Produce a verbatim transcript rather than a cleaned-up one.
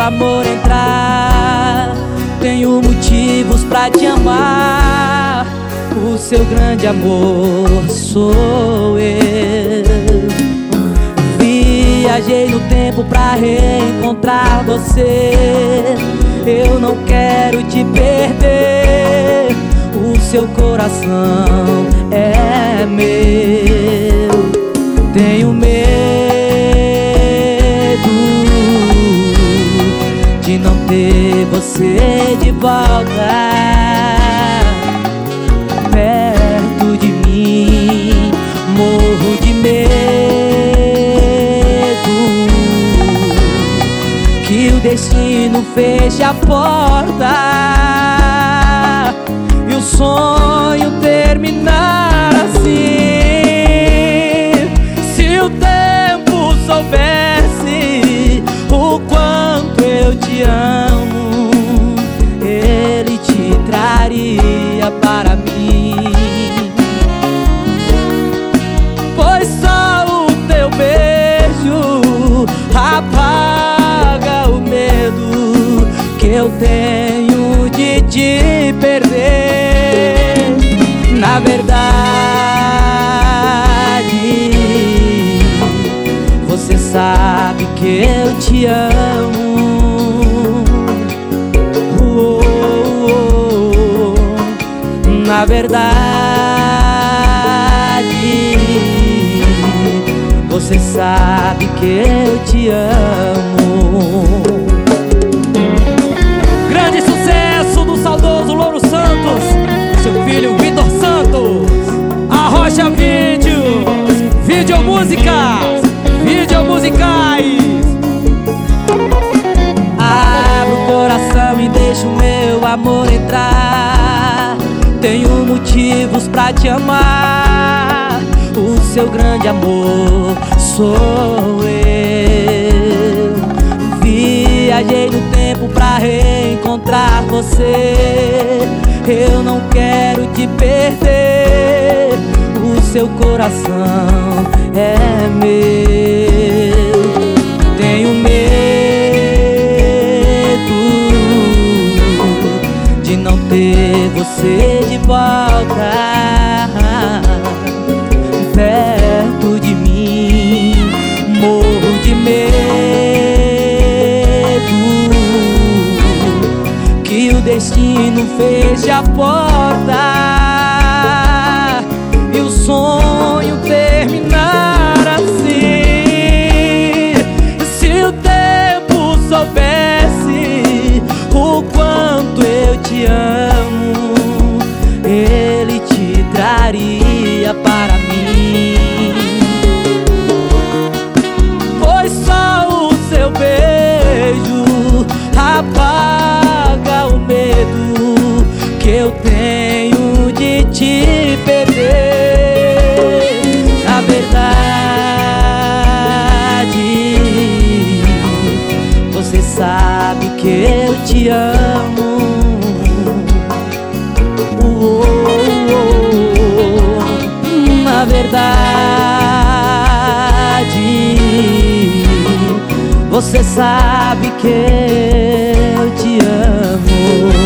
amor entrar. Tenho motivos pra te amar. O seu grande amor sou eu. Viajei no tempo pra reencontrar você. Eu não quero te perder. O seu coração é meu. Tenho medo de não ter você de volta perto de mim. Morro de medo que o destino feche a porta e o sonho terminar assim. Se o tempo soubesse o quanto eu te amo, ele te traria para mim. Pois só o teu beijo apaga o medo que eu tenho de te perder. Na verdade, você sabe que eu te amo. Oh, oh, oh. Na verdade, você sabe que eu te amo. Grande sucesso do saudoso Louro Santos, seu filho Vitor Santos. Arrocha Vídeos, Videomúsicas, Videomusicais. Abra o coração e deixa o meu amor entrar. Tenho motivos pra te amar. O seu grande amor sou eu. Viajei no tempo pra reencontrar você. Eu não quero te perder. O seu coração é meu. Tenho medo de não ter você de volta perto de mim. Morro de medo que o destino feche a porta e o sonho terminar assim. Se o tempo soubesse o quanto eu te amo, ele te traria para mim. Pois só o seu beijo apaga o medo que eu tenho de te perder. Na verdade, você sabe que eu te amo. Oh, oh, oh. Na verdade, você sabe que eu te amo.